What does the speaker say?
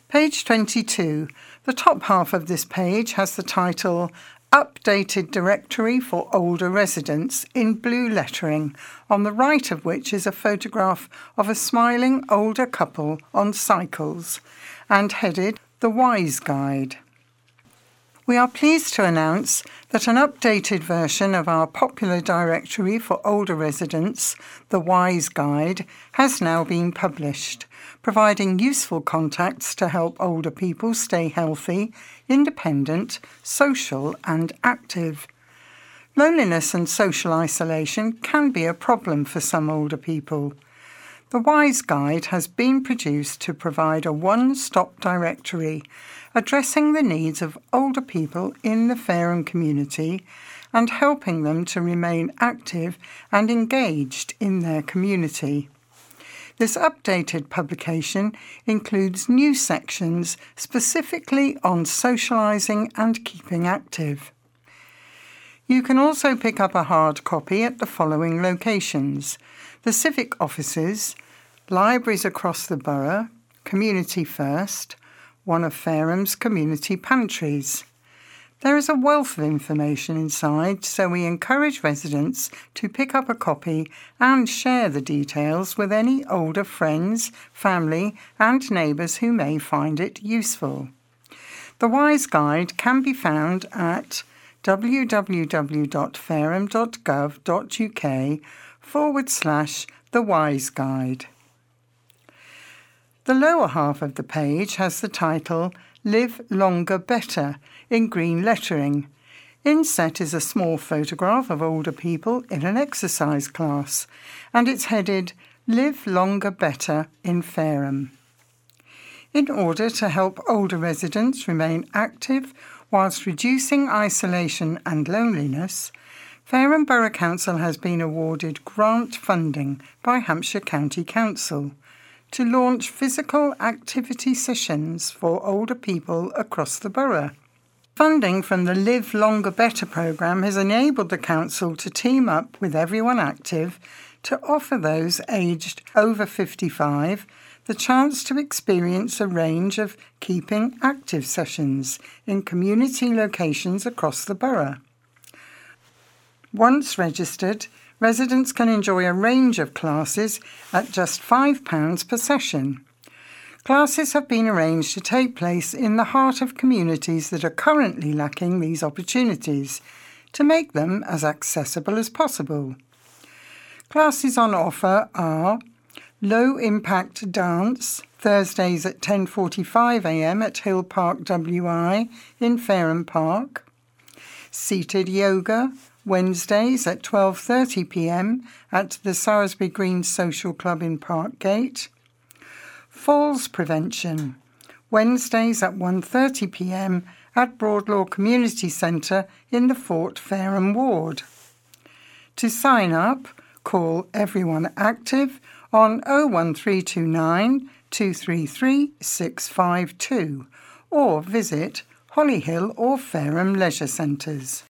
Page 22. The top half of this page has the title Updated Directory for Older Residents in blue lettering, on the right of which is a photograph of a smiling older couple on cycles, and headed The Wise Guide. We are pleased to announce that an updated version of our popular directory for older residents, The Wise Guide, has now been published, providing useful contacts to help older people stay healthy, independent, social and active. Loneliness and social isolation can be a problem for some older people. The Wise Guide has been produced to provide a one-stop directory addressing the needs of older people in the Fareham community and helping them to remain active and engaged in their community. This updated publication includes new sections specifically on socialising and keeping active. You can also pick up a hard copy at the following locations: the Civic Offices, libraries across the borough, Community First, one of Fareham's community pantries. There is a wealth of information inside, so we encourage residents to pick up a copy and share the details with any older friends, family and neighbours who may find it useful. The Wise Guide can be found at www.fareham.gov.uk/The Wise Guide. The lower half of the page has the title Live Longer Better in green lettering. Inset is a small photograph of older people in an exercise class, and it's headed Live Longer Better in Fareham. In order to help older residents remain active whilst reducing isolation and loneliness, Fareham Borough Council has been awarded grant funding by Hampshire County Council to launch physical activity sessions for older people across the borough. Funding from the Live Longer Better programme has enabled the council to team up with Everyone Active to offer those aged over 55 the chance to experience a range of keeping active sessions in community locations across the borough. Once registered, residents can enjoy a range of classes at just £5 per session. Classes have been arranged to take place in the heart of communities that are currently lacking these opportunities, to make them as accessible as possible. Classes on offer are Low Impact Dance, Thursdays at 10:45 a.m. at Hill Park WI in Fareham Park. Seated Yoga, Wednesdays at 12:30 p.m. at the Saresby Green Social Club in Parkgate. Falls Prevention, Wednesdays at 1:30 p.m. at Broadlaw Community Centre in the Fort Fareham ward. To sign up, call Everyone Active on 01329 233 652 or visit Hollyhill or Fareham Leisure Centres.